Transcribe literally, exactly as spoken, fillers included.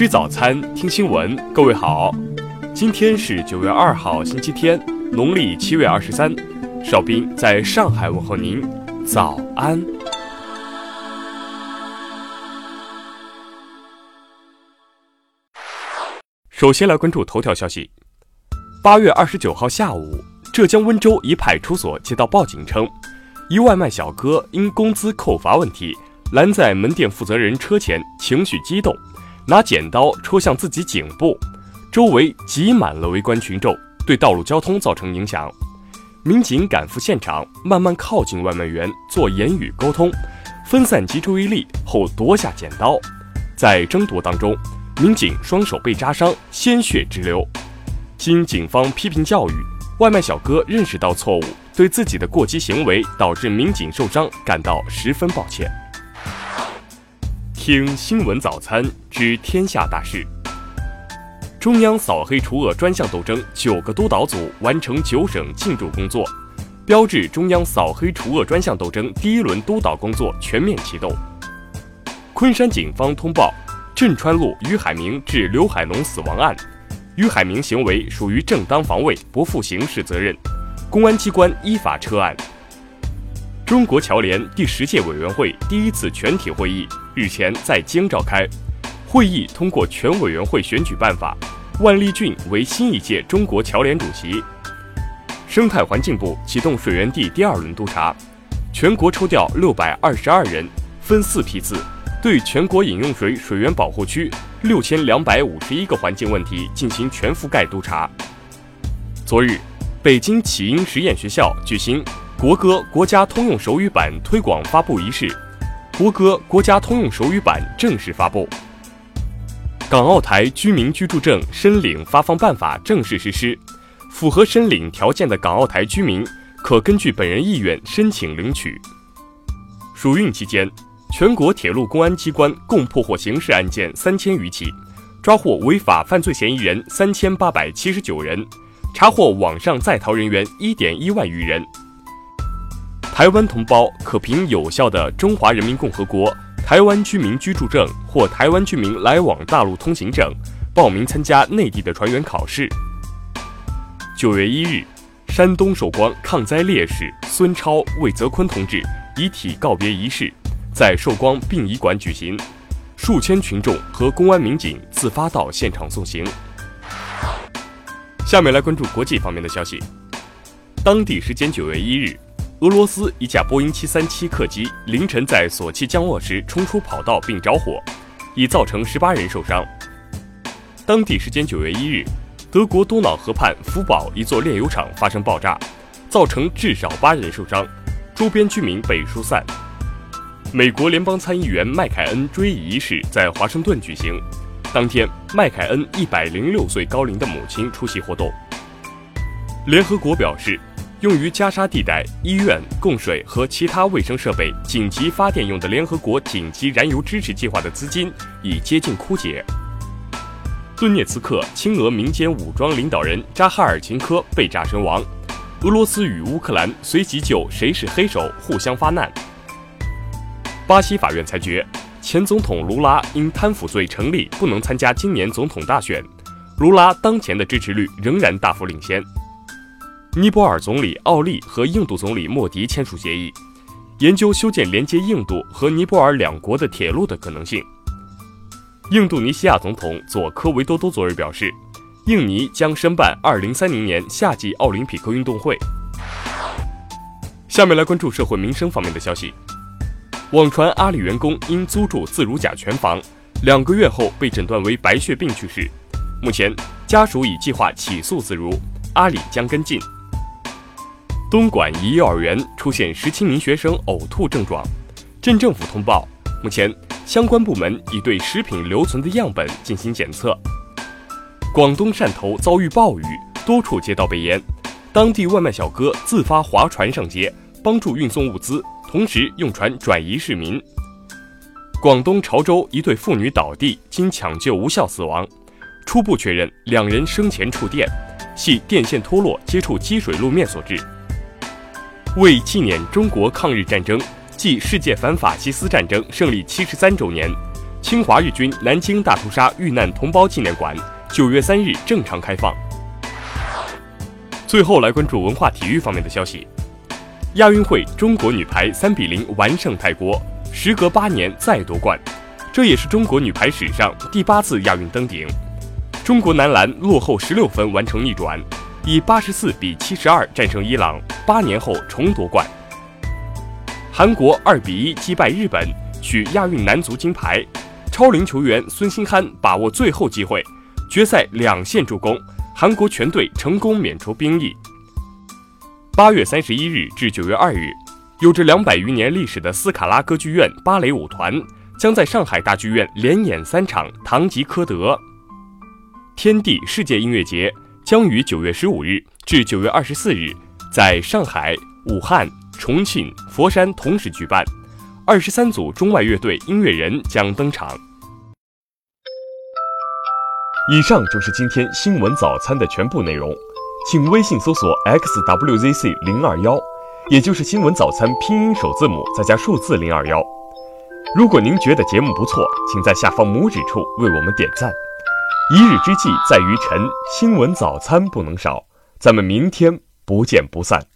吃早餐，听新闻。各位好，今天是九月二号，星期天，农历七月二十三。邵兵在上海问候您，早安。首先来关注头条消息。八月二十九号下午，浙江温州一派出所接到报警称，一外卖小哥因工资扣罚问题，拦在门店负责人车前，情绪激动，拿剪刀戳向自己颈部，周围挤满了围观群众，对道路交通造成影响。民警赶赴现场，慢慢靠近外卖员做言语沟通，分散其注意力后夺下剪刀。在争夺当中，民警双手被扎伤，鲜血直流。经警方批评教育，外卖小哥认识到错误，对自己的过激行为导致民警受伤感到十分抱歉。听新闻早餐知天下大事。中央扫黑除恶专项斗争九个督导组完成九省进驻工作，标志中央扫黑除恶专项斗争第一轮督导工作全面启动。昆山警方通报镇川路于海明致刘海龙死亡案，于海明行为属于正当防卫，不负刑事责任，公安机关依法撤案。中国侨联第十届委员会第一次全体会议日前在京召开，会议通过全委员会选举办法，万立俊为新一届中国侨联主席。生态环境部启动水源地第二轮督查，全国抽调六百二十二人，分四批次，对全国饮用水水源保护区六千两百五十一个环境问题进行全覆盖督查。昨日，北京启英实验学校举行国歌国家通用手语版推广发布仪式，国歌国家通用手语版正式发布。港澳台居民居住证申领发放办法正式实施，符合申领条件的港澳台居民可根据本人意愿申请领取。暑运期间，全国铁路公安机关共破获刑事案件三千余起，抓获违法犯罪嫌疑人三千八百七十九人，查获网上在逃人员一点一万余人。台湾同胞可凭有效的中华人民共和国台湾居民居住证或台湾居民来往大陆通行证，报名参加内地的船员考试。九月一日，山东寿光抗灾烈士孙超、魏泽坤同志遗体告别仪式在寿光殡仪馆举行，数千群众和公安民警自发到现场送行。下面来关注国际方面的消息。当地时间九月一日，俄罗斯一架波音七三七客机凌晨在索契降落时冲出跑道并着火，已造成十八人受伤。当地时间九月一日，德国多瑙河畔福堡一座炼油厂发生爆炸，造成至少八人受伤，周边居民被疏散。美国联邦参议员麦凯恩追忆仪式在华盛顿举行，当天麦凯恩一百零六岁高龄的母亲出席活动。联合国表示，用于加沙地带、医院、供水和其他卫生设备紧急发电用的联合国紧急燃油支持计划的资金已接近枯竭。顿涅茨克亲俄民间武装领导人扎哈尔琴科被炸身亡，俄罗斯与乌克兰随即就谁是黑手互相发难。巴西法院裁决，前总统卢拉因贪腐罪成立，不能参加今年总统大选。卢拉当前的支持率仍然大幅领先。尼泊尔总理奥利和印度总理莫迪签署协议，研究修建连接印度和尼泊尔两国的铁路的可能性。印度尼西亚总统佐科维多多昨日表示，印尼将申办二零三零年夏季奥林匹克运动会。下面来关注社会民生方面的消息。网传阿里员工因租住自如甲醛房，两个月后被诊断为白血病去世。目前家属已计划起诉自如，阿里将跟进。东莞一幼儿园出现十七名学生呕吐症状，镇政府通报，目前相关部门已对食品留存的样本进行检测。广东汕头遭遇暴雨，多处街道被淹，当地外卖小哥自发划船上街，帮助运送物资，同时用船转移市民。广东潮州一对妇女倒地，经抢救无效死亡，初步确认两人生前触电，系电线脱落接触积水路面所致。为纪念中国抗日战争暨世界反法西斯战争胜利七十三周年， 侵华日军南京大屠杀遇难同胞纪念馆九月三日正常开放。最后来关注文化体育方面的消息。亚运会，中国女排三比零完胜泰国，时隔八年再夺冠，这也是中国女排史上第八次亚运登顶。中国男篮落后十六分完成逆转，以八十四比七十二战胜伊朗，八年后重夺冠。韩国二比一击败日本，取亚运男足金牌。超龄球员孙兴慦把握最后机会，决赛两线助攻，韩国全队成功免除兵役。八月三十一日至九月二日，有着两百余年历史的斯卡拉歌剧院芭蕾舞团将在上海大剧院连演三场《堂吉诃德》。天地世界音乐节将于九月十五日至九月二十四日在上海、武汉、重庆、佛山同时举办，二十三组中外乐队音乐人将登场。 以上就是今天新闻早餐的全部内容，请微信搜索 X W Z C 零二一，也就是新闻早餐拼音首字母再加数字零二一。如果您觉得节目不错，请在下方拇指处为我们点赞。一日之计在于晨，新闻早餐不能少，咱们明天不见不散。